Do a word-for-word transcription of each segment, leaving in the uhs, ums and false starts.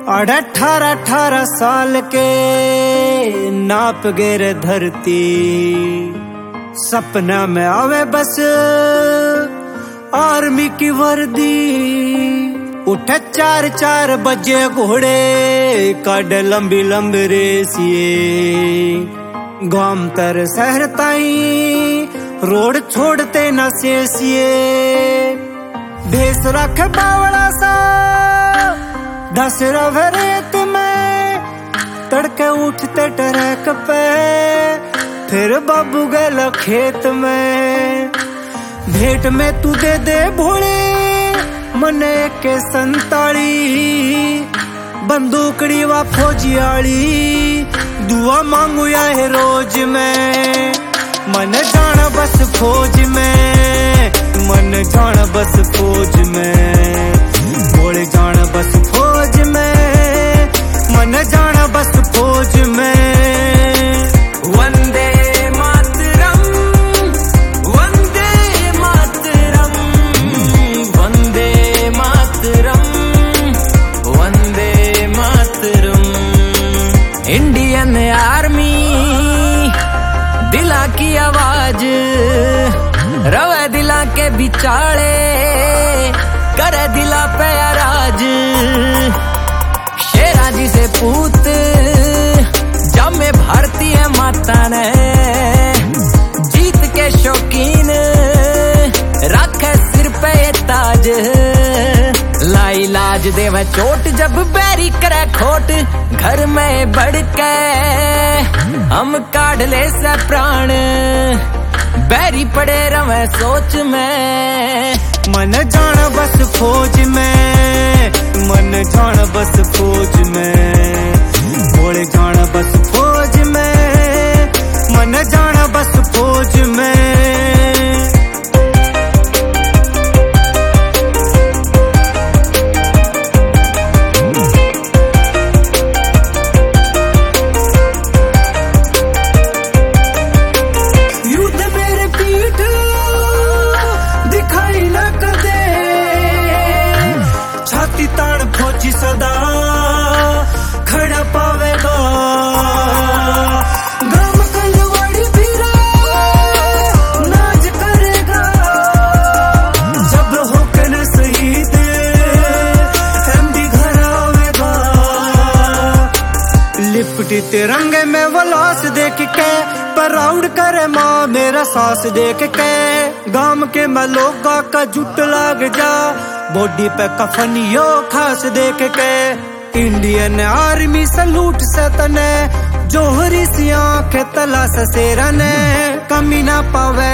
अठारह अठारह साल के नाप गिर धरती, सपना में आवे बस आर्मी की वर्दी। उठे चार चार बजे घोड़े काट लंबी लंबी रेसिए, गांव तर शहर ताई रोड छोड़ते न शेषिए। भेस रख बावड़ा सा दस रवे रेत में, तड़के उठते ट्रैक पे फिर बाबू गल खेत में। भेंट में तू दे दे भोले मने के संताली, बंदूकड़ी व फौजियाली दुआ मांगू या है रोज में। मन जान बस फौज में, मन जान बस फौज में, भोले जान बस फौज में, मन जान बस फौज में। वंदे मातरम, वंदे मातरम, वंदे मातरम, वंदे मातरम। इंडियन आर्मी दिला की आवाज रवे दिला के बिचाले, करे दिला पे राज। शेरा जी से पूत जमे भारतीय माता ने, जीत के शौकीन रखे सिर पे ताज। लाई लाज देवे चोट जब बैरी करे खोट, घर में बढ़ के हम काढ़ ले से प्राण। बैरी पड़े रवे सोच में, मन जान बस फौज में, मन जान बस फौज में, भोले जान बस फौज में, मन जान बस फौज में। तान फौजी सदा खड़ा पावेगा, गांव कलवाड़ी फिरा नाच करेगा। जब होकर शहीद एमडी घर आवेगा, लिपटी तिरंगे में वो लाश देख के प्राउड करे माँ मेरा सास देख के। गांव के मैं लोगा का जुट लाग जा, बॉडी पे कफनियो खास देख के। इंडियन आर्मी सलूट से तने, जोहरी सी आंखें तलाश से रने। कमी ना पावे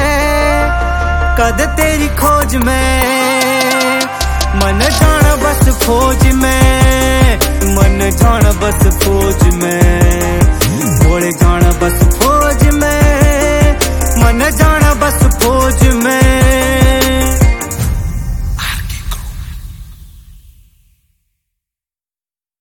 कद तेरी खोज में, मन जान बस फौज में, मन जान बस फौज में, भोले जान